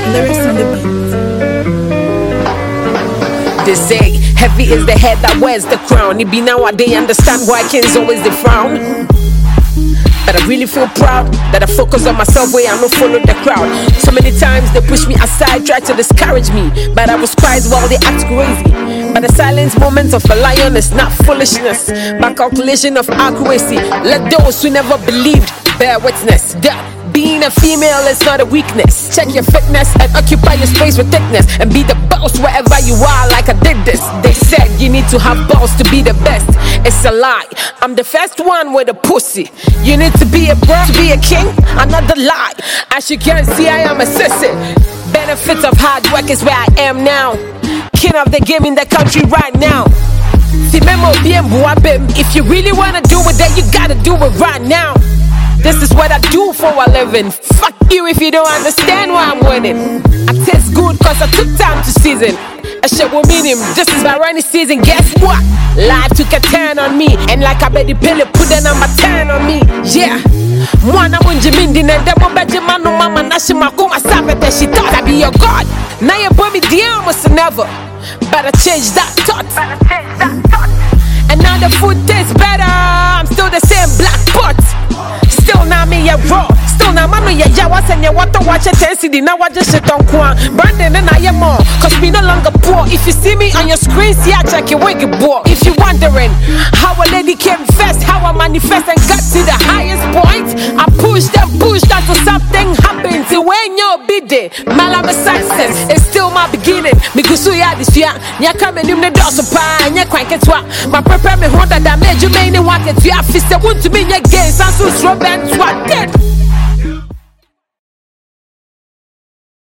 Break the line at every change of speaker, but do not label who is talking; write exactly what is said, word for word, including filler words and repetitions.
Lyrics on the beat.
They say heavy is the head that wears the crown. It be nowadays understand why kings always they frown. But I really feel proud that I focus on myself where I don't follow the crowd. So many times they push me aside, try to discourage me, but I was quiet while they act crazy. But the silent moment of a lion is not foolishness, but calculation of accuracy. Let those who never believed bear witness that being a female is not a weakness. Check your fitness and occupy your space with thickness, and be the boss wherever you are like I did this. They said you need to have balls to be the best. It's a lie. I'm the first one with a pussy. You need to be a bro to be a king. Another lie. As you can see, I am a sissy. Benefits of hard work is where I am now. King of the game in the country right now. If you really wanna do it, then you gotta do it right now. This is what I do for a living. Fuck you if you don't understand why I'm winning. I taste good cause I took time to season. A shit will mean him. This is my rainy season. Guess what? Life took a turn on me, and like I bet the pill put the number ten on me. Yeah. Mwana munjimindi nende mbeje manu mama nashima kuma sabete. She thought I'd be your god. Now you put me down almost never. But I changed that thought. And now the food tastes better. I'm still the same black pot. Still now me ya raw. Still now manu ya ya was and ya water watch a ten C D. Now I just shit on Kwan. Brandon and I am more. Cause we no longer poor. If you see me on your screen, see I check your wicked boy. If you wondering how a lady came first, how I manifest and got to the highest point, I pushed and pushed until something happened. To when you're biddy, Malama success. It's still my beginning. Me gusu ya this year. Nya come and you the door so pa. Nya quite it wa. My prepare me hold that damage you may need walk it to your fist. I want to be your game. Sansu Robert what dead.